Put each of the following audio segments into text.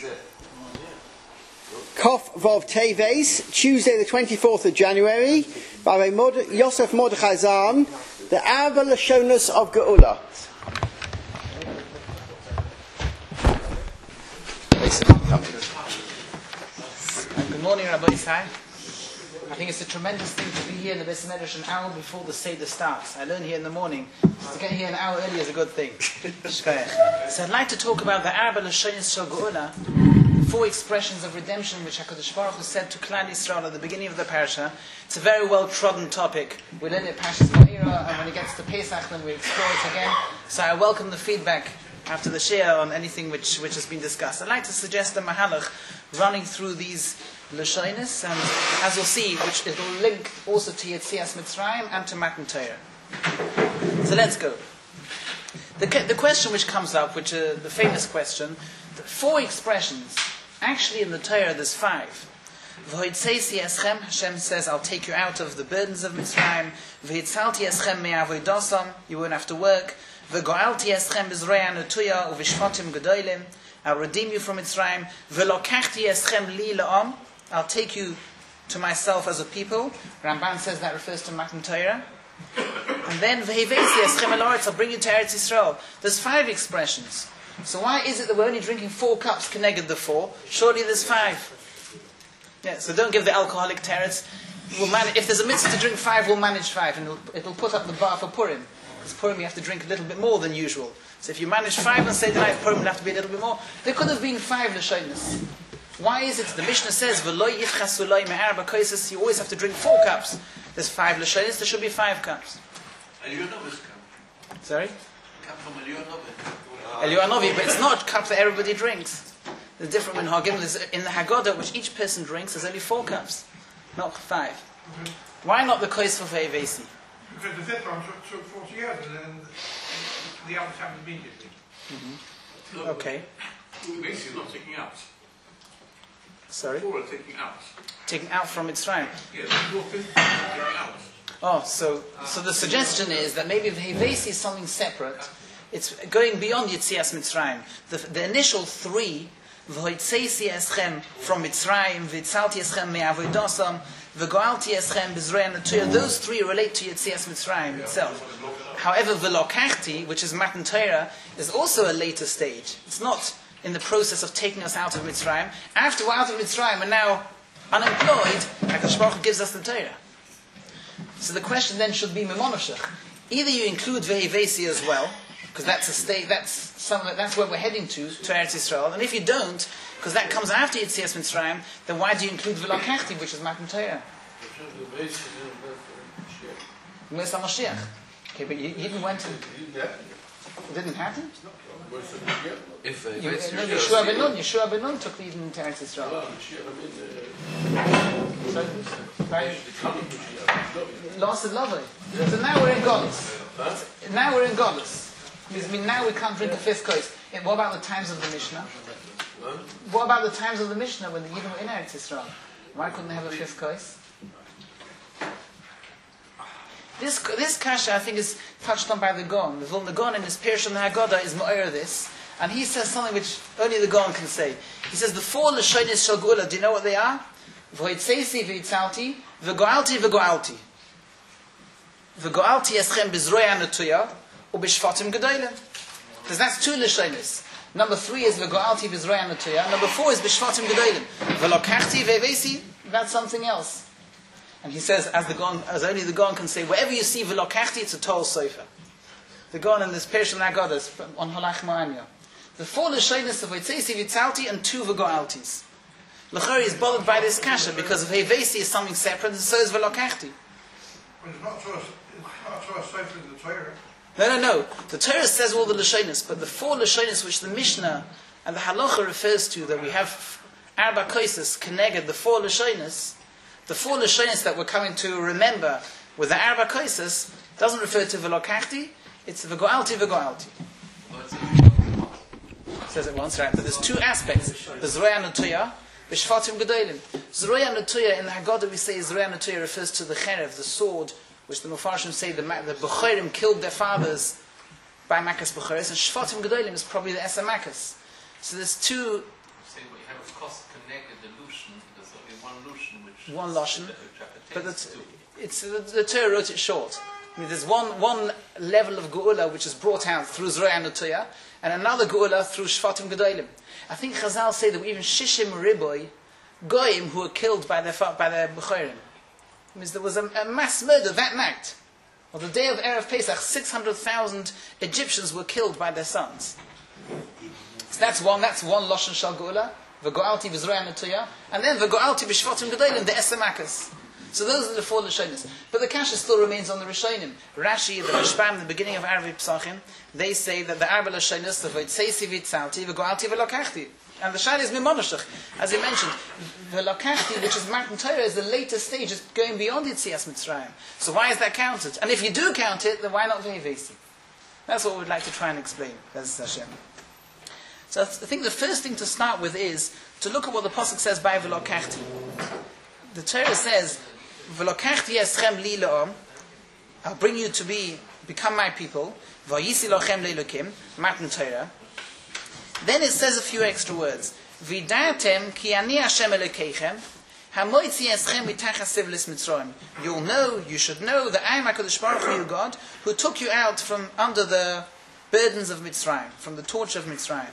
Kof Vov Teves, Tuesday the 24th of January, by Yosef Mordechai Zahn, the Arba Lashonos of Geula. Good morning, Rabbi Isai. I think it's a tremendous thing to be here in the Beis Medrash an hour before the Seder starts. I learn here in the morning. To get here an hour early is a good thing. So I'd like to talk about the Arba Lashonos of Geula, 4 expressions of redemption which HaKadosh Baruch Hu said to Klal Yisrael at the beginning of the parasha. It's a very well-trodden topic. We learn it Parshas Va'era, and when it gets to Pesach, then we explore it again. So I welcome the feedback after the share on anything which has been discussed. I'd like to suggest a mahalach running through these Lashonos, and as you'll see, which it will link also to Yetzias Mitzrayim and to Matan Torah. So let's go. The question which comes up, which the famous question, the 4 expressions. Actually, in the Torah, there's 5. V'hoitzeisi eschem, Hashem says, I'll take you out of the burdens of Mitzrayim. V'hitzalti eschem me'avoidosam, you won't have to work. V'go'alti eschem b'zroi anutuya u'vishchotim gedolim, I'll redeem you from Mitzrayim. V'lokachti eschem li la'am, I'll take you to myself as a people. Ramban says that refers to Matan Torah. And then v'hevesi eschem el haaretz, I'll bring you to Eretz Yisrael. There's 5 expressions. So why is it that we're only drinking 4 cups connected the 4? Surely there's 5. Yeah, so don't give the alcoholic teretz. If there's a mitzvah to drink 5, we'll manage 5, and it'll put up the bar for Purim. Because Purim you have to drink a little bit more than usual. So if you manage 5 and say tonight, Purim will have to be a little bit more. There could have been 5 Lashonos. Why is it? The Mishnah says, "V'lo yichchasu lo me'arba kosos," you always have to drink 4 cups. There's 5 Lashonos, there should be 5 cups. Sorry? Cup from Eliyahu, but it's not cups that everybody drinks. There's different minhagim. In the Haggadah, which each person drinks, there's only 4 cups, not 5. Mm-hmm. Why not the kois for Ve'evesi? Because the 5th one took 40 years, and then the others happened immediately. Mm-hmm. Okay. Ve'evesi is not taking out. Sorry? 4 are taking out. Taking out from Mitzrayim. Yes, 4/5 are taking out. Oh, so the suggestion is that maybe Ve'evesi is something separate. It's going beyond Yetzias Mitzrayim. The initial 3, V'hoitzeisi eschem from Mitzrayim, V'hitzalti eschem me'avoidosam, V'go'alti eschem b'zroi anutuya, those 3 relate to Yetzias Mitzrayim itself. However, V'lokachti, which is Matan Torah, is also a later stage. It's not in the process of taking us out of Mitzrayim. After we're out of Mitzrayim and now unemployed, HaKadosh Baruch Hu gives us the Torah. So the question then should be Memonoshech. Either you include Ve'evesi as well, because that's a state, that's where we're heading to Eretz Yisrael. And if you don't, because that comes after Yetzias Mitzrayim, then why do you include V'lokachti, which is Matan Torah? Mesa Mashiach. Okay, but you didn't went to... It didn't happen? Yeshua ben Nun took Eden to Eretz Yisrael. Lost it lovely. So now we're in Godless. Now we're in Godless. I mean, now we can't drink the 5th kois. What about the times of the Mishnah? What about the times of the Mishnah when the Yidden were in Eretz Yisrael? Why couldn't they have a 5th kois? This kasha, I think, is touched on by the Gaon. The Vilna Gaon in his Pirush on the Haggadah is ma'or this, and he says something which only the Gaon can say. He says the 4 Lashonos shel Geula. Do you know what they are? V'hoitzeisi v'hitzalti, v'go'alti v'go'alti. V'go'alti eschem b'zroi anutuya, u'b'shvatim gedolim. Because that's 2 Lashonos. Number 3 is v'go'alti b'zroi anutuya. Number 4 is b'shvatim gedolim. V'lokachti ve'evesi, that's something else. And he says, as only the Gaon can say, wherever you see v'lokachti, it's a Tol Sofer. The Gaon in this Pirush Haggadah on Halach Ma'anya. The 4 Lashonos of V'hoitzeisi v'hitzalti and 2 v'go'altis. L'chari is bothered by this kasha because Ve'evesi is something separate, and so is v'lokachti. But it's not so safe in the Torah. No. The Torah says all the Lashonos, but the 4 Lashonos which the Mishnah and the Halacha refers to, that we have Arba Kosos connected, the 4 Lashonos, the 4 Lashonos that we're coming to remember with the Arba Kosos doesn't refer to V'lokachti, it's V'go'alti v'go'alti. It says it once, right? But there's 2 aspects. The Zroya Nutuya, V'shvatim gedolim. Zroya Nutuya, in the Haggadah we say Zroya Nutuya refers to the cherev, the sword, which the Mefarshim say the Bechorim killed their fathers by Makas Bechoris, and Shvatim gedolim is probably the Esa Makas. So there's 2 Pasuk connected the Lushan, there's only one Lushan which... One Lashon, but it's the Torah wrote it short. I mean, there's one level of Geula which is brought out through Zroya and Utuya, and another Geula through Shvatim Gedolim. I think Chazal say that even Shishim Riboy, Goyim who were killed by their B'chorim. It means there was a mass murder that night. On the day of Erev Pesach, 600,000 Egyptians were killed by their sons. So that's one Lashon Shal Geula, V'go'alti V'Zroya and Utuya, and then V'go'alti B'Shvatim Gedolim, the Esemakas. So those are the four Rishonim. But the Kasha still remains on the Rishonim. Rashi, the Rashbam, the beginning of Arvi Pesachim, they say that the Arba Rishonim, the V'Tseisi V'Tzalti, V'Go'alti V'Lokachti. And the Shal is Mimonashach. As he mentioned, V'Lokachti, which is Matan Torah, is the later stage, is going beyond Yetzias Mitzrayim. So why is that counted? And if you do count it, then why not Ve'evesi? That's what we'd like to try and explain. That's Hashem. So I think the first thing to start with is to look at what the Pasuk says by V'Lokachti. The Torah says, V'lokachti eschem li le'om, I'll bring you to become my people. V'yisi lochem le'elokim, Matan Torah. Then it says a few extra words. V'datem ki ani Hashem elokeichem, hamoitzi eschem mitachas sivlis Mitzrayim. You'll know, you should know that I am HaKadosh Baruch Hu, your God, who took you out from under the burdens of Mitzrayim, from the torture of Mitzrayim.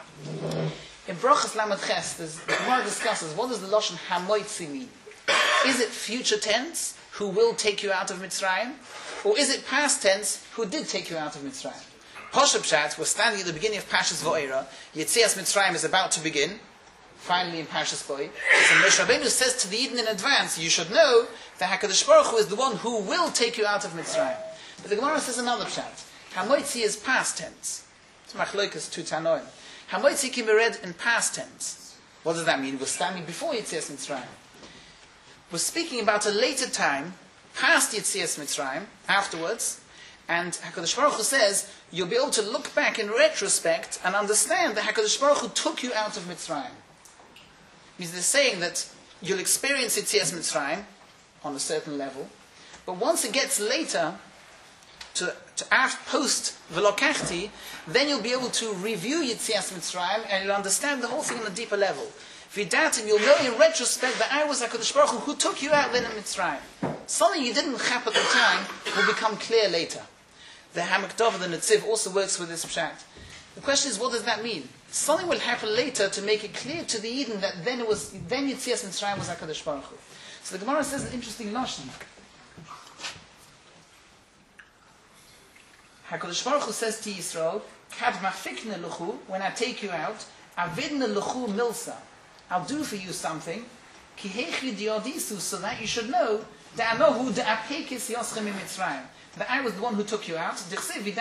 In Brachas Lamed Ches, the Gemara discusses, what does the Lashon hamoitzi mean? Is it future tense, who will take you out of Mitzrayim? Or is it past tense, who did take you out of Mitzrayim? Poshup Pshat, we're standing at the beginning of Pashas Va'era. Yetzias Mitzrayim is about to begin, finally in Pashas Boi. So Moshe Rabbeinu says to the Eden in advance, you should know that HaKadosh Baruch Hu is the one who will take you out of Mitzrayim. But the Gemara says another Pshat. Hamoitzi is past tense. It's Machlokas tu Tanoim. Hamoitzi can be read in past tense. What does that mean? We're standing before Yetzias Mitzrayim. We're speaking about a later time, past Yetzias Mitzrayim, afterwards, and HaKadosh Baruch Hu says, you'll be able to look back in retrospect and understand that HaKadosh Baruch Hu took you out of Mitzrayim. It means they're saying that you'll experience Yetzias Mitzrayim on a certain level, but once it gets later, to post V'lokachti, then you'll be able to review Yetzias Mitzrayim and you'll understand the whole thing on a deeper level. V'datim, you'll know in retrospect that I was HaKadosh Baruch Hu who took you out then in Mitzrayim. Something you didn't chap at the time will become clear later. The Hamak Dov, the Netziv, also works with this pshat. The question is, what does that mean? Something will happen later to make it clear to the Eden that then Yetzias Mitzrayim was HaKadosh Baruch Hu. So the Gemara says an interesting lashon. HaKadosh Baruch Hu says to Yisrael, Kad mafikne luchu, when I take you out, avidne luchu milsa. I'll do for you something, kihechi diodisu, so that you should know that I know who the apekis yoschem in Mitzrayim. That I was the one who took you out. So something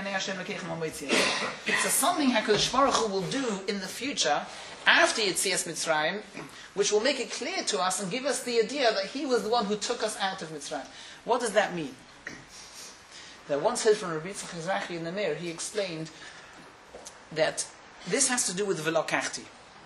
HaKadosh Baruch Hu will do in the future, after Yetzias Mitzrayim, which will make it clear to us and give us the idea that He was the one who took us out of Mitzrayim. What does that mean? I once heard from Rabbi Yitzchak Mizrahi in the Meir, he explained that this has to do with V'lokachti.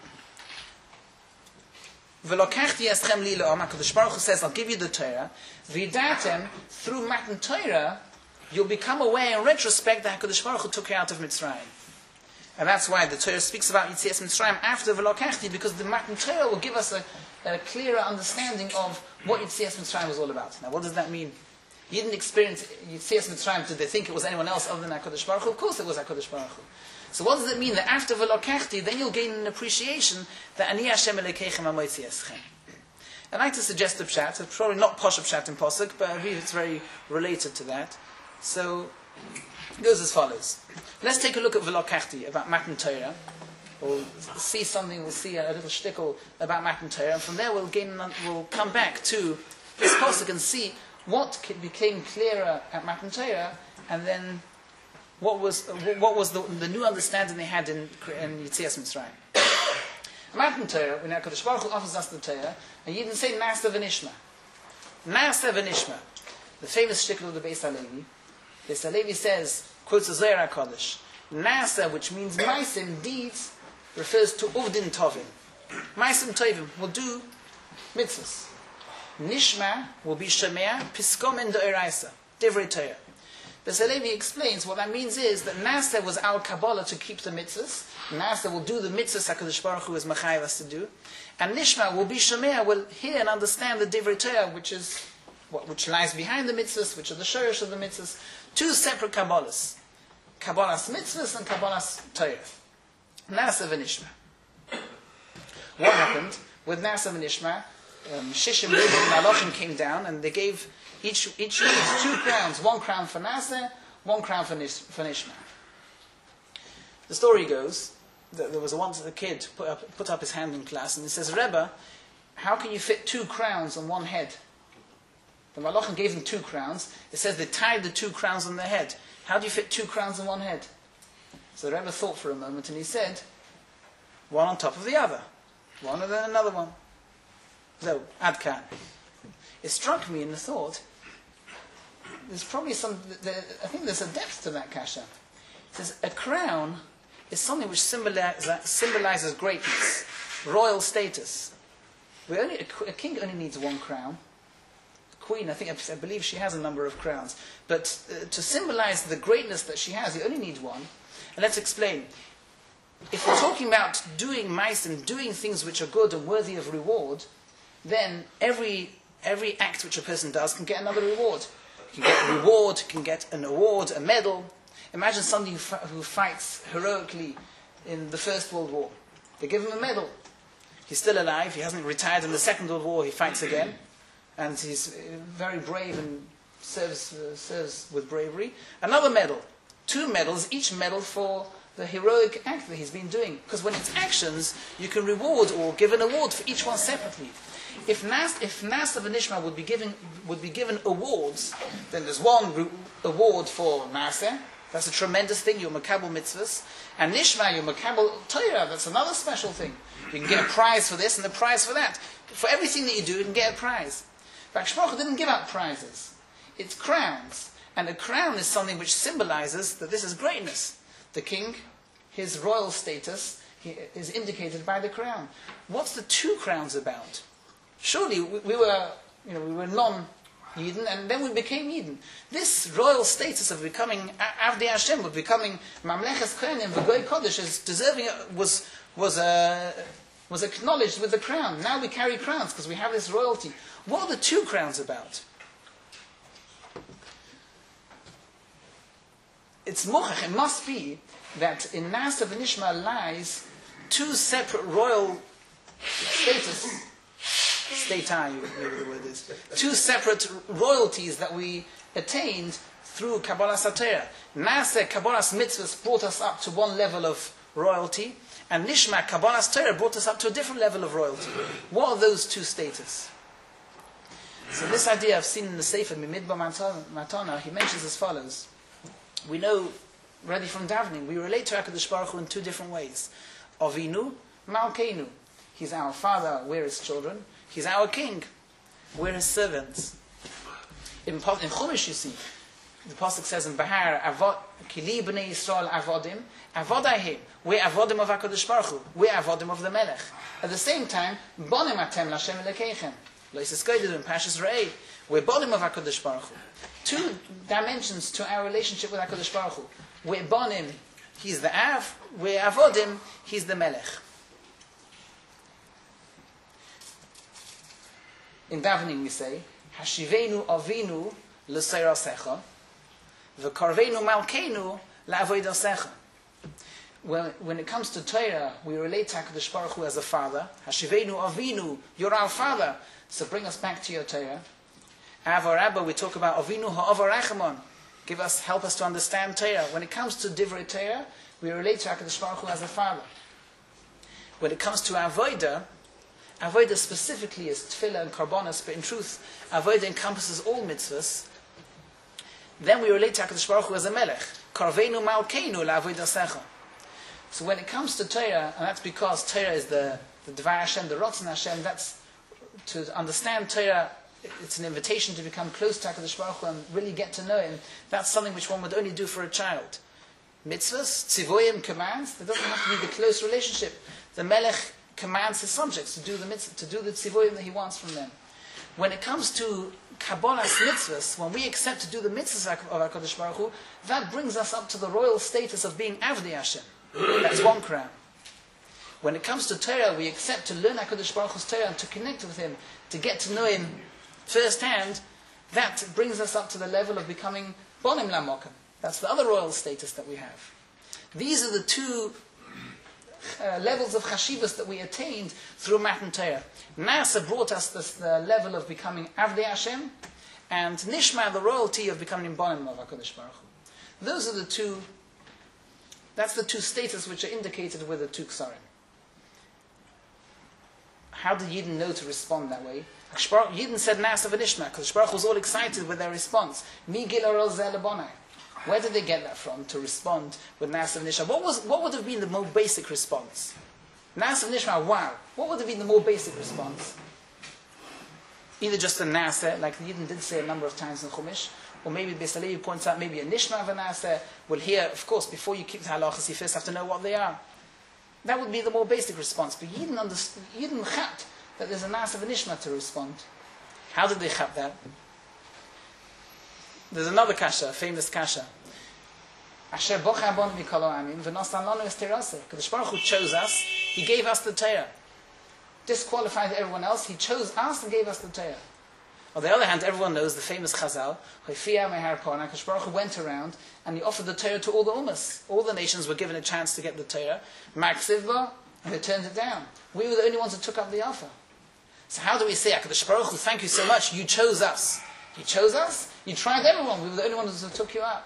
V'lokachti eschem li le'om, HaKadosh Baruch Hu says, I'll give you the Torah. V'yidatem, through Matan Torah, you'll become aware in retrospect that HaKadosh Baruch Hu took you out of Mitzrayim. And that's why the Torah speaks about Yetzias Mitzrayim after V'lokachti, because the Matan Torah will give us a clearer understanding of what Yetzias Mitzrayim was all about. Now, what does that mean? You didn't experience Yetzias Mitzrayim, did they think it was anyone else other than HaKadosh Baruch Hu? Of course it was HaKadosh Baruch Hu. So what does it mean that after V'lokachti, then you'll gain an appreciation that Ani Hashem Elokeichem Hamoitzi Eschem. I'd like to suggest a pshat. It's probably not posh pshat in Pasuk, but I believe it's very related to that. So it goes as follows. Let's take a look at V'lokachti, about Matan Torah. We'll see something, we'll see a little shtickle about Matan Torah, and from there we'll come back to this Pasuk and see what became clearer at Matan Torah, and then what was the new understanding they had in Yetzias Mitzrayim. Matan Torah, when HaKadosh Baruch Hu offers us the Torah, and you didn't say Na'aseh v'nishma. Na'aseh v'nishma. The famous shtickle of the Beis HaLevi. Beis HaLevi says, quotes the Zohar HaKadosh, Na'aseh, which means Maisim, deeds, refers to Uvdin Tovim. Maisim Tovim will do mitzvahs. Nishma will be Shemea, Piskom and De'eraisa, Divrei Torah. Besalevi explains what that means is that Naseh was our Kabbalah to keep the mitzvahs. Naseh will do the mitzvahs HaKadosh Baruch Hu is Machayev us to do. And Nishma will be Shomea, will hear and understand the Divrei Torah, which lies behind the mitzvahs, which are the shorish of the mitzvahs. Two separate Kabbalahs. Kabbalah's mitzvahs and Kabbalah's Torah. Naseh and Nishma. What happened with Naseh and Nishma? Shishim and Malachim came down and they gave each week 2 crowns, 1 crown for Naseh, 1 crown for Nishma. The story goes that there was once a kid put up his hand in class and he says, Rebbe, how can you fit 2 crowns on one head? The Malachim gave them 2 crowns. It says they tied the 2 crowns on their head. How do you fit 2 crowns on one head? So the Rebbe thought for a moment and he said, one on top of the other. One and then another one. So, Adkan. It struck me in the thought, there's probably I think there's a depth to that kasha. It says, a crown is something which symbolizes greatness, royal status. A king only needs 1 crown. The queen, I believe she has a number of crowns. But to symbolize the greatness that she has, you only need 1. And let's explain. If we're talking about doing mice and doing things which are good and worthy of reward, then every act which a person does can get another reward. You can get a reward, you can get an award, a medal. Imagine somebody who fights heroically in the First World War. They give him a medal. He's still alive, he hasn't retired in the Second World War, he fights again. And he's very brave and serves with bravery. Another medal. 2 medals, each medal for the heroic act that he's been doing. Because when it's actions, you can reward or give an award for each one separately. If Naseh and Nishma would be given awards, then there's 1 award for Naseh. That's a tremendous thing. You're Makabel mitzvahs. And Nishma, you're Makabel Torah. That's another special thing. You can get a prize for this and a prize for that. For everything that you do, you can get a prize. But Shmoch didn't give out prizes. It's crowns. And a crown is something which symbolizes that this is greatness. The king, his royal status, is indicated by the crown. What's the 2 crowns about? Surely we were non-Yidden, and then we became Yidden. This royal status of becoming Avdei Hashem, of becoming Mamleches Kohanim, V'Goy Kodesh, is deserving, was acknowledged with the crown. Now we carry crowns because we have this royalty. What are the 2 crowns about? It's mochach, it must be that in Naseh and Nishma lies 2 separate royal whatever the word is. 2 separate royalties that we attained through Kabbalah Satira. Naseh, Kabbalah's mitzvahs brought us up to 1 level of royalty, and Nishma, Kabbalah's Torah, brought us up to a different level of royalty. What are those 2 status? So this idea I've seen in the Sefer Mimidbar Matana, he mentions as follows. We know, already from davening, we relate to HaKadosh Baruch Hu in 2 different ways. Avinu, Malkeinu. He's our father, we're his children. He's our king, we're his servants. In Chumash, you see, the Pasuk says in Bahar, Kili b'nei Yisrael avodim, avodahim. We're avodim of HaKadosh Baruch Hu. We're avodim of the Melech. At the same time, bonim atem l'Hashem elekeichem. Lois eskodid in Pashas Re'eh. We're bonim of HaKadosh Baruch Hu. 2 dimensions to our relationship with HaKadosh Baruch Hu. We're bonim, he's the Av. We're avodim, he's the Melech. In davening we say, Hashivenu avinu l'seirasecha, v'karvenu malkeinu la'avodasecha. When it comes to Torah, we relate to HaKadosh Baruch Hu as a father. Hashivenu avinu, you're our father, so bring us back to your Torah. Ava Rabba, we talk about avinu ha'ava rachamon. Help us to understand Torah. When it comes to Divrei Torah, we relate to HaKadosh Baruch Hu as a father. When it comes to Avodah specifically is Tefillah and Karbonos, but in truth, Avodah encompasses all mitzvahs. Then we relate to HaKadosh Baruch Hu as a Melech. Karvenu malkeinu la'avodasecha. So when it comes to Torah, and that's because Torah is the Dvar Hashem, the Ratzon Hashem, that's to understand Torah. It's an invitation to become close to HaKadosh Baruch Hu and really get to know Him. That's something which one would only do for a child. Mitzvahs, tzivoyim, commands, there doesn't have to be the close relationship. The Melech commands his subjects to do the mitzvah, to do the tzivoyim that he wants from them. when it comes to Kabbalah's mitzvahs, when we accept to do the mitzvahs of HaKadosh Baruch Hu, that brings us up to the royal status of being Avdei Hashem. That's one crown. When it comes to Torah, we accept to learn HaKadosh Baruch Hu's Torah and to connect with Him, to get to know Him firsthand. That brings us up to the level of becoming Bonim Lamokim. That's the other royal status that we have. These are the two levels of Chashivas that we attained through Matan Torah. Nasa brought us the level of becoming Avdei Hashem, and Nishma, the royalty of becoming Bonim of HaKadosh Baruch Hu. Those are the two, that's the two status which are indicated with the two Ksarim. How did Yidden know to respond that way? Yidden said Nasa v'Nishma, because Baruch was all excited with their response. Mi gil arol zeh lebonai. Where did they get that from to respond with Nasa v'Nishma? What would have been the more basic response? Nasa v'Nishma, wow. What would have been the more basic response? Either just a Nasa, like the Yidden did say a number of times in Chumash, or maybe Beis Halevi points out maybe a Nishma v'Nasa. Well, here, of course, before you keep the halachas, you first have to know what they are. That would be the more basic response. But Yidden chapped that there's a Nasa v'Nishma to respond. How did they chap that? There's another kasha, a famous kasha. Asher bocha bon mikol ha'amim v'nosan lanu es teraseh. Kadosh Baruch Hu chose us. He gave us the Torah. Disqualified everyone else. He chose us and gave us the Torah. On the other hand, everyone knows the famous Chazal. Kadosh Baruch Hu went around and he offered the Torah to all the ummas. All the nations were given a chance to get the Torah. Maksivba, and they turned it down. We were the only ones who took up the offer. So how do we say, Kadosh Baruch Hu, thank you so much. You chose us. You chose us. You tried everyone. We were the only ones who took you up.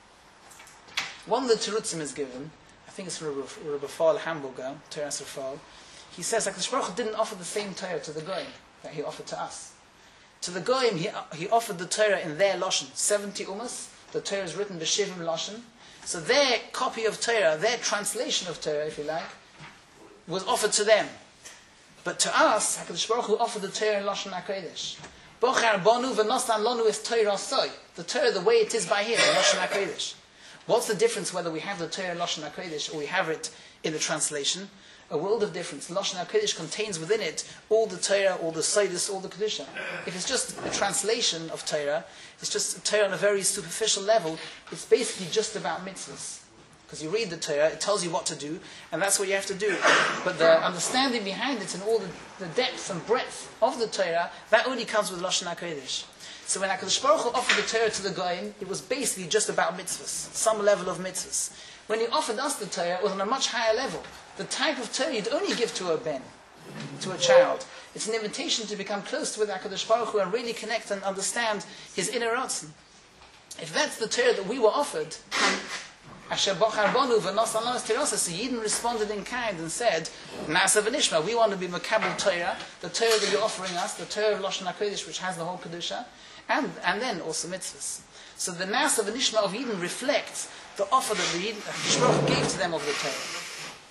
One of the terutzim is given. I think it's from Rabbi Fall Hamburger, Teras Rafal. He says HaKadosh Baruch Hu didn't offer the same Torah to the Goyim that He offered to us. To the Goyim, he offered the Torah in their Lashon. 70 ummas. The Torah is written b'shivim Lashon. So their copy of Torah, their translation of Torah, if you like, was offered to them. But to us, HaKadosh Baruch Hu offered the Torah in Lashon HaKodesh. Bochar bonu v'nosan lonu es Torah soy. The Torah the way it is by Him, in Lashon HaKodesh. What's the difference whether we have the Torah in Lashon HaKodesh or we have it in the translation? A world of difference. Lashon HaKodesh contains within it all the Torah, all the Seidus, all the Kedusha. If it's just a translation of Torah, it's just a Torah on a very superficial level, it's basically just about mitzvahs. Because you read the Torah, it tells you what to do, and that's what you have to do. But the understanding behind it and all the depth and breadth of the Torah, that only comes with Lashon HaKodesh. So when HaKadosh Baruch Hu offered the Torah to the Goyim, it was basically just about mitzvahs, some level of mitzvahs. When He offered us the Torah, it was on a much higher level. The type of Torah you'd only give to a ben, to a child. It's an invitation to become close with HaKadosh Baruch Hu and really connect and understand His inner ratzon. If that's the Torah that we were offered, Asher bochar bonu v'nosan lanu es Torah, so Yidden responded in kind and said, Nasa v'Nishma, we want to be Makabel Torah, the Torah that you're offering us, the Torah of Lashon HaKodesh, which has the whole Kedusha, and then also mitzvahs. So the Nasa v'Nishma of Yidden reflects the offer that the Yidden gave to them of the Torah.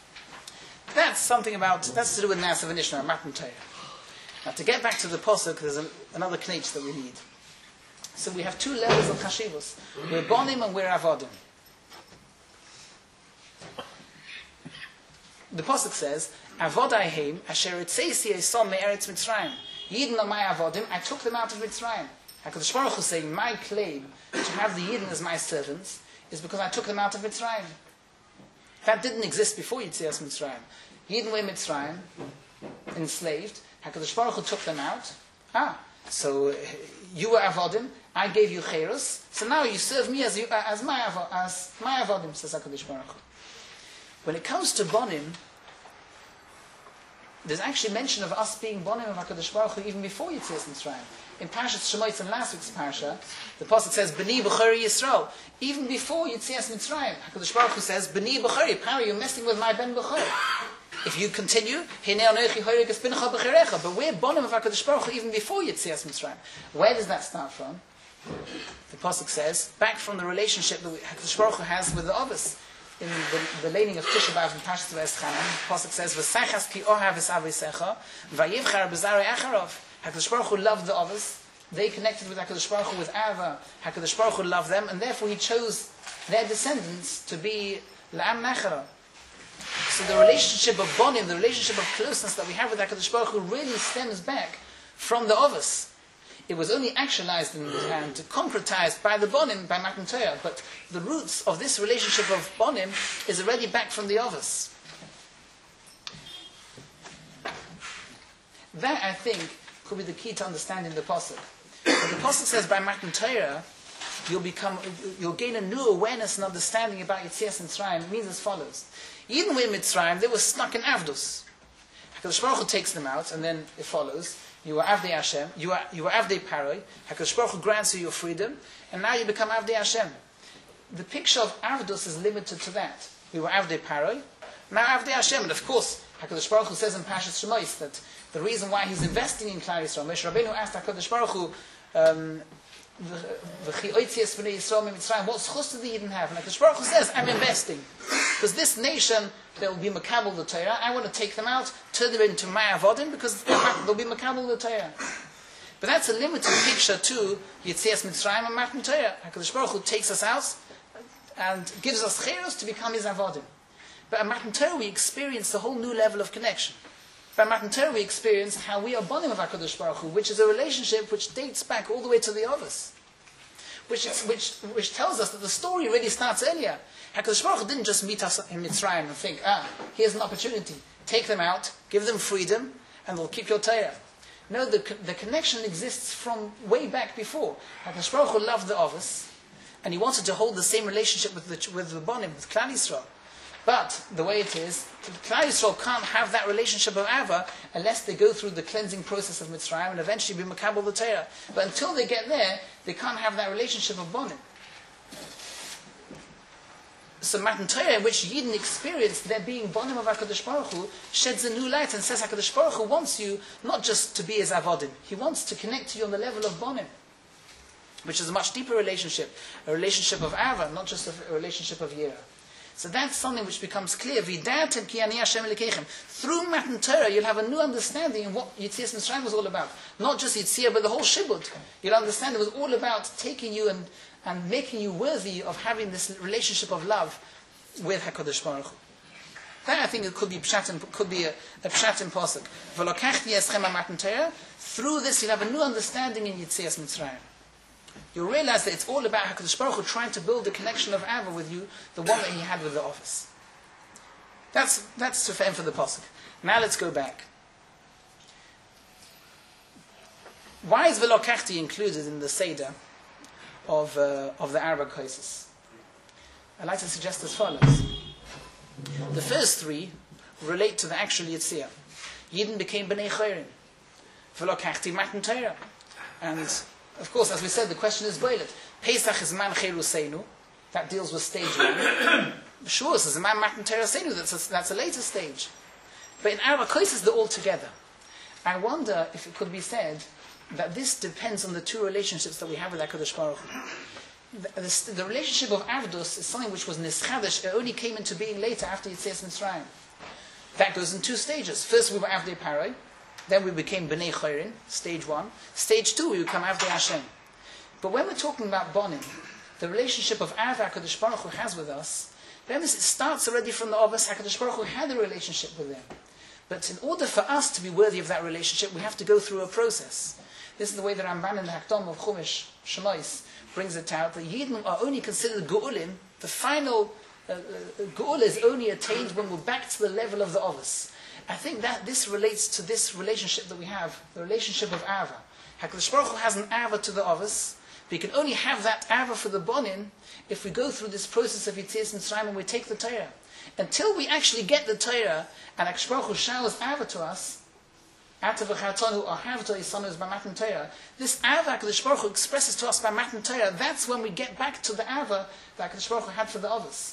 That's that's to do with Nasa v'Nishma, Matan Torah. Now to get back to the Pasuk, there's another knetch that we need. So we have two levels of Chashivos. We're Bonim and we're Avodim. The Pasuk says, Avodai heim, asher etzeisi esom me'eretz Mitzrayim. Yidden are my Avodim, I took them out of Mitzrayim. HaKadosh Baruch Hu is saying, my claim to have the Yidden as my servants is because I took them out of Mitzrayim. That didn't exist before Yitzias Mitzrayim. Yidden were Mitzrayim, enslaved. HaKadosh Baruch Hu took them out. So you were Avodim, I gave you Cherus, so now you serve me as my Avodim, says HaKadosh Baruch Hu. When it comes to Bonim, there's actually mention of us being Bonim of HaKadosh Baruch Hu even before Yitzias Mitzrayim. In Parashat Shemot in last week's Parsha, the Pasuk says, B'ni b'chori Yisrael. Even before Yitzias Mitzrayim, HaKadosh Baruch Hu says, B'ni b'chori, Pari, you're messing with my ben b'chori. If you continue, Hinei anochi horig es bincha b'cherecha. But we're Bonim of HaKadosh Baruch Hu even before Yitzias Mitzrayim. Where does that start from? The Pasuk says, back from the relationship that HaKadosh Baruch Hu has with the Avos. In the laning of Tisha B'Av and Parshas V'Eschanan, the Pasuk says, "V'sachas ki ohav es avisecha, vayivchar b'zarei acharov." HaKadosh Baruch Hu loved the Avos. They connected with HaKadosh Baruch Hu with Ava. HaKadosh Baruch Hu loved them, and therefore He chose their descendants to be La'am Nachara. So the relationship of Bonim, the relationship of closeness that we have with HaKadosh Baruch Hu really stems back from the Avos. it was only actualized and concretized by the Bonim, by Matan Torah, but the roots of this relationship of Bonim is already back from the Avos. That, I think, could be the key to understanding the Pasuk. When the Pasuk says by Matan Torah, you'll gain a new awareness and understanding about Yetzias Mitzrayim. It means as follows. Even with Mitzrayim, they were stuck in Avdus. HaKadosh Baruch Hu takes them out, and then it follows. You are Avdei Hashem, you are Avdei Paroi, HaKadosh Baruch Hu grants you your freedom, and now you become Avdei Hashem. The picture of Avdus is limited to that. We were Avdei Paroi, now Avdei Hashem. And of course, HaKadosh Baruch Hu says in Parshas Shemos that the reason why he's investing in Klal Yisrael, Moshe Rabbeinu asked HaKadosh Baruch Hu, what schus did the Yidden have? And HaKadosh Baruch Hu says, I'm investing. Because this nation, that will be Makabel the Torah, I want to take them out, turn them into my Avodim, because they'll be Makabel the Torah. But that's a limited picture to Yetzias Mitzrayim and Matan Torah. HaKadosh Baruch Hu takes us out and gives us Cheros to become his Avodim. But at Matan Torah we experience a whole new level of connection. By Matan Torah we experience how we are Bonim of HaKadosh Baruch Hu, which is a relationship which dates back all the way to the Avos. Which tells us that the story really starts earlier. HaKadosh Baruch Hu didn't just meet us in Mitzrayim and think, here's an opportunity. Take them out, give them freedom, and they'll keep your Torah. No, the connection exists from way back before. HaKadosh Baruch Hu loved the Avos, and he wanted to hold the same relationship with the Bonim, with Klal Yisrael. But the way it is, Klal Yisrael can't have that relationship of Ava unless they go through the cleansing process of Mitzrayim and eventually be Makabel the Torah. But until they get there, they can't have that relationship of Bonim. So Matan Torah, in which Yidden experience their being Bonim of HaKadosh Baruch Hu, sheds a new light and says HaKadosh Baruch Hu wants you not just to be his Avodim. He wants to connect to you on the level of Bonim, which is a much deeper relationship. A relationship of Ava, not just a relationship of Yira. So that's something which becomes clear. Through Matan Torah, you'll have a new understanding of what Yetzias Mitzrayim was all about. Not just Yetzirah, but the whole Shibud. You'll understand it was all about taking you and making you worthy of having this relationship of love with HaKadosh Baruch Hu. That, I think, it could be a pshat in Pasuk. Through this, you'll have a new understanding in Yetzias Mitzrayim. You'll realize that it's all about HaKadosh Baruch Hu trying to build the connection of Ava with you, the one that he had with the office. That's Sufem for the Pasuk. Now let's go back. Why is V'lo Kachti included in the Seder of the Arba Kaisis? I'd like to suggest as follows. The first three relate to the actual Yetzirah. Yidden became B'nei Chayrim. V'lo Kachti Matan Torah. And of course, as we said, the question is Boilet. Pesach is Man Cheruseinu. That deals with stage 1. Sure, so it's Man Matan Torah Seinu. That's a later stage. But in Arba Kaisis, they're all together. I wonder if it could be said that this depends on the two relationships that we have with HaKadosh Baruch Hu. The relationship of Avdus is something which was Nischadish. It only came into being later after Yetzias Mitzrayim. That goes in two stages. First we were Avdei Paroi. Then we became B'nei Chayrin, stage 1. Stage 2, we become Avdei Hashem. But when we're talking about Bonim, the relationship of Av HaKadosh Baruch Hu has with us, then it starts already from the Avos. HaKadosh Baruch Hu had a relationship with them. But in order for us to be worthy of that relationship, we have to go through a process. This is the way the Ramban in the Hakdam of Chumash Shemos brings it out, that Yidden are only considered Ge'ulim. The final Ge'ul is only attained when we're back to the level of the Avos. I think that this relates to this relationship that we have, the relationship of Ava. HaKadosh Baruch Hu has an Ava to the Avos, but you can only have that Ava for the Bonim if we go through this process of Yetzias Mitzrayim and we take the Torah. Until we actually get the Torah, and HaKadosh Baruch Hu showers Ava to us, Ata v'chatonu or Havto Yisanu is by Matan Torah, this Ava HaKadosh Baruch Hu expresses to us by Matan Torah. That's when we get back to the Ava that HaKadosh Baruch Hu had for the Avos.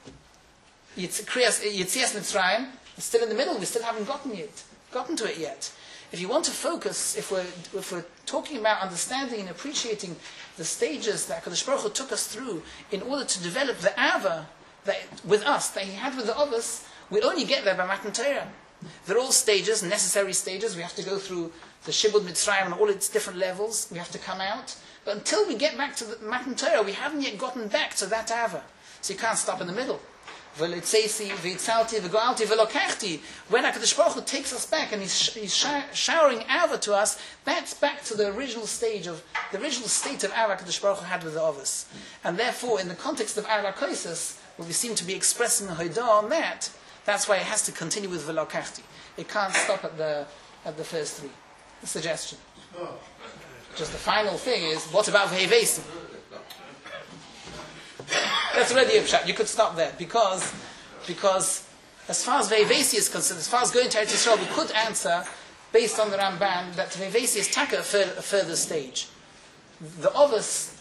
Yetzias Mitzrayim, it's still in the middle. We still haven't gotten to it yet. If you want to focus, if we're talking about understanding and appreciating the stages that HaKadosh Baruch Hu took us through in order to develop the Ava with us that he had with the others, we only get there by Matan Torah. They're all stages, necessary stages. We have to go through the Shibud Mitzrayim and all its different levels. We have to come out. But until we get back to the Matan Torah, we haven't yet gotten back to that Ava. So you can't stop in the middle. v'litzesi, v'itzalti, v'goalti, v'lokachti. When HaKadosh Baruch Hu takes us back and He's showering Ava to us, that's back to the original state of Ava HaKadosh Baruch Hu had with the Avos. And therefore, in the context of Ava Koises, where we seem to be expressing a Hodah on that, that's why it has to continue with v'lokachti. It can't stop at the first three. A suggestion. Just the final thing is, what about v'hevesi? That's already a pshat. You could stop there because as far as v'hevesi is concerned, as far as going to Eretz Yisrael, we could answer based on the Ramban that v'hevesi is taka a further stage. The Avos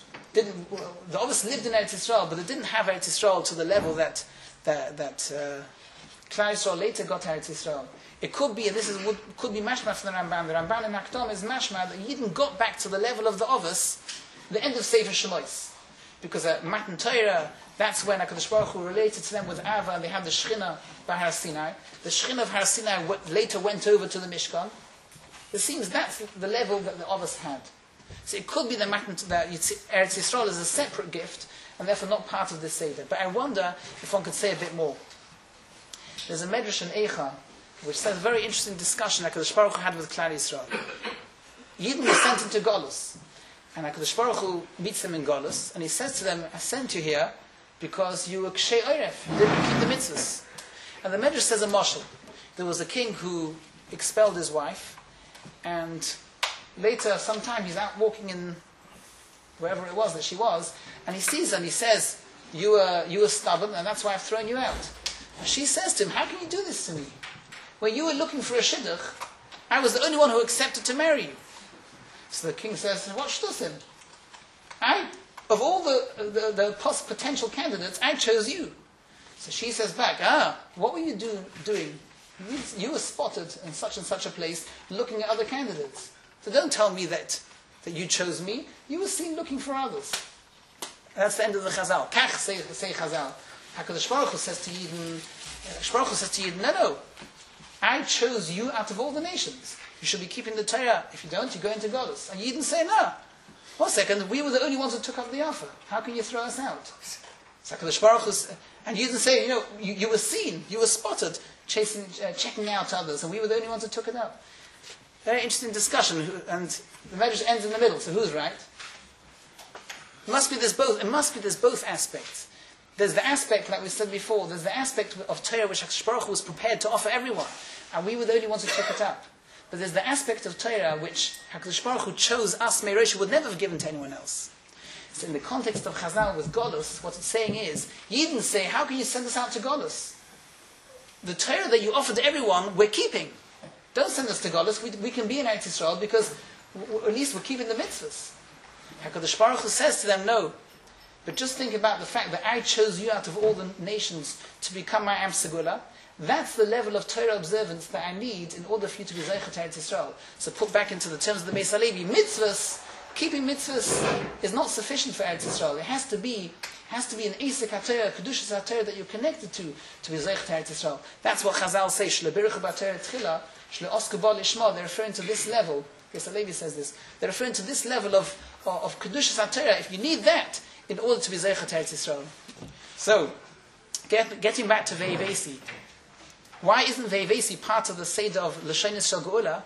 lived in Eretz Yisrael, but they didn't have Eretz Yisrael to the level that Klal Yisrael later got Eretz Yisrael. It could be, and this could be mashma from the Ramban. The Ramban in Hakdama is mashma that Yidden got back to the level of the Avos, the end of Sefer Shalois. Because at Matan Torah, that's when HaKadosh Baruch Hu related to them with Ava, and they had the Shechina by Har Sinai. The Shechina of Har Sinai later went over to the Mishkan. It seems that's the level that the Avos had. So it could be that Eretz Yisrael is a separate gift, and therefore not part of this Seder. But I wonder if one could say a bit more. There's a Medrash in Eicha, which says a very interesting discussion HaKadosh Baruch Hu had with Klal Yisrael. Yidden was sent into Golus. And HaKadosh Baruch Hu meets them in Golus, and He says to them, I sent you here because you were Kshei Oiref, you didn't keep the mitzvahs. And the Medrash says a mashal. There was a king who expelled his wife, and later, sometime, he's out walking in wherever it was that she was, and he sees her and he says, you were stubborn, and that's why I've thrown you out. And she says to him, how can you do this to me? When you were looking for a shidduch, I was the only one who accepted to marry you. So the king says, what shtusim? Of all the potential candidates, I chose you. So she says back, what were you doing? You were spotted in such and such a place looking at other candidates. So don't tell me that you chose me. You were seen looking for others. And that's the end of the Chazal. Kach say Chazal. HaKadosh Baruch Hu says to Yidden, no. I chose you out of all the nations. You should be keeping the Torah. If you don't, you go into Golus. And Yidden say, no. 1 second, we were the only ones who took up the offer. How can you throw us out? So HaKadosh Baruch Hu, and Yidden say, you were seen, you were spotted, checking out others, and we were the only ones who took it up. Very interesting discussion, and the Medrash ends in the middle, so who's right? It must be there's both aspects. There's the aspect, like we said before, there's the aspect of Torah which HaKadosh Baruch Hu was prepared to offer everyone, and we were the only ones who took it up. But there's the aspect of Torah which HaKadosh Baruch Hu chose us, Meirosh, would never have given to anyone else. So in the context of Chazal with Golus, what it's saying is, Yidden say, how can you send us out to Golus? The Torah that you offered to everyone, we're keeping. Don't send us to Golus, we can be in Eretz Yisrael because at least we're keeping the mitzvahs. HaKadosh Baruch Hu says to them, no. But just think about the fact that I chose you out of all the nations to become my Am Segula. That's the level of Torah observance that I need in order for you to be Zeicha to Eretz Yisrael. So put back into the terms of the Beis Halevi, mitzvahs, keeping mitzvahs is not sufficient for Eretz Yisrael. It has to be an Esek HaTorah, Kedushas HaTorah that you're connected to be Zeicha to Eretz Yisrael. That's what Chazal say, Shlo Biruch B'Torah Tchila, Shlo Osku Bo Lishma. They're referring to this level. Beis Halevi says this. They're referring to this level of Kedushas HaTorah. If you need that in order to be Zeicha to Eretz Yisrael. So, getting back to Vehevesi. Why isn't Vehevesi part of the Seder of L'Shonis Shel Geula?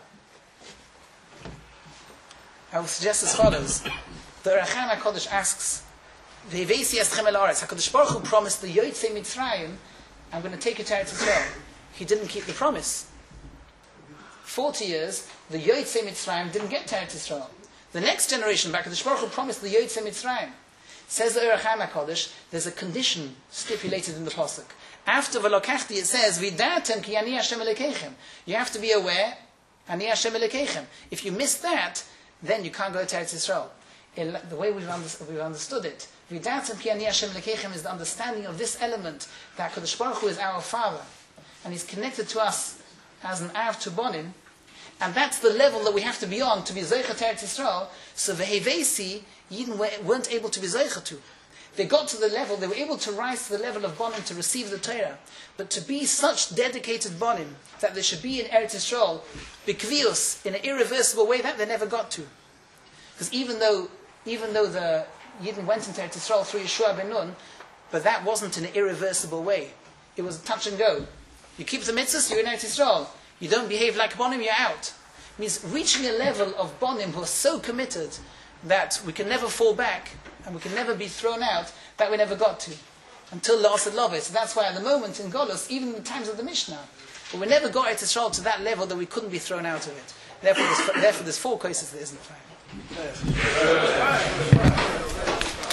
I will suggest as follows. The Rachan HaKodesh asks, Vehevesi Eschem El Aretz. HaKadosh Baruch Hu promised the Yotzei Mitzrayim, I'm going to take you to Eretz Yisrael. He didn't keep the promise. 40 years, the Yotzei Mitzrayim didn't get to Eretz Yisrael. The next generation, HaKadosh Baruch Hu promised the Yotzei Mitzrayim. Says the Rachan HaKodesh, there's a condition stipulated in the Pasuk. After V'lokachti it says, V'datem ki ani Hashem Elokeichem. You have to be aware, ani Hashem Elokeichem. If you miss that, then you can't go to Eretz Yisrael. The way we've understood it, V'datem ki ani Hashem Elokeichem is the understanding of this element, that HaKadosh Baruch Hu is our Father, and He's connected to us as an Av to Bonim, and that's the level that we have to be on to be Zeicha to Eretz Yisrael. So Vehevesi, Yidden weren't able to be Zeicha to. They got to the level, they were able to rise to the level of Bonim to receive the Torah. But to be such dedicated Bonim, that they should be in Eretz Yisrael, B'kvius, in an irreversible way, that they never got to. Because even though the Yidden went into Eretz Yisrael through Yeshua ben Nun, but that wasn't in an irreversible way. it was touch and go. You keep the mitzvahs, you're in Eretz Yisrael. You don't behave like Bonim, you're out. It means reaching a level of Bonim who are so committed that we can never fall back and we can never be thrown out, that we never got to. Until La'asad Loveh. So that's why at the moment in Golus, even in the times of the Mishnah, but we never got Eretz Yisrael to that level that we couldn't be thrown out of it. Therefore there's 4 cases that isn't fine.